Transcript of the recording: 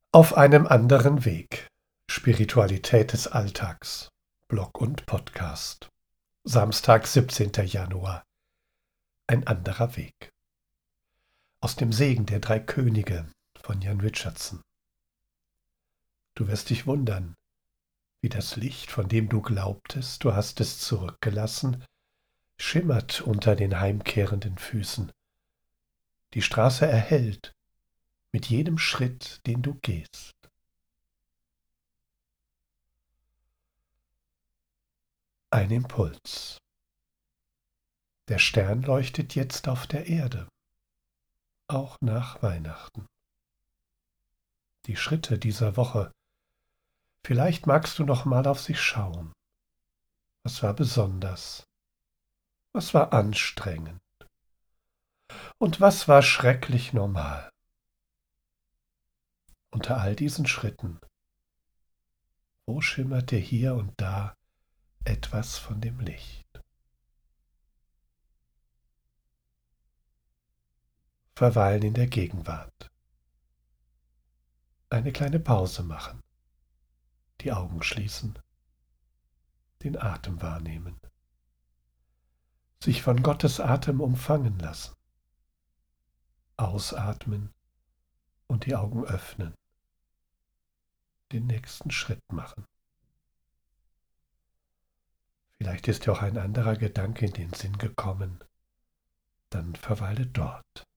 Auf einem anderen Weg. Spiritualität des Alltags. Blog und Podcast. Samstag, 17. Januar. Ein anderer Weg. Aus dem Segen der 3 Könige von Jan Richardson. Du wirst dich wundern, wie das Licht, von dem du glaubtest, du hast es zurückgelassen, schimmert unter den heimkehrenden Füßen. Die Straße erhellt mit jedem Schritt, den du gehst. Ein Impuls. Der Stern leuchtet jetzt auf der Erde, auch nach Weihnachten. Die Schritte dieser Woche, vielleicht magst du noch mal auf sie schauen. Was war besonders? Was war anstrengend? Und was war schrecklich normal? Unter all diesen Schritten, wo schimmerte hier und da etwas von dem Licht? Verweilen in der Gegenwart. Eine kleine Pause machen. Die Augen schließen. Den Atem wahrnehmen. Sich von Gottes Atem umfangen lassen. Ausatmen und die Augen öffnen. Den nächsten Schritt machen. Vielleicht ist dir auch ein anderer Gedanke in den Sinn gekommen. Dann verweile dort.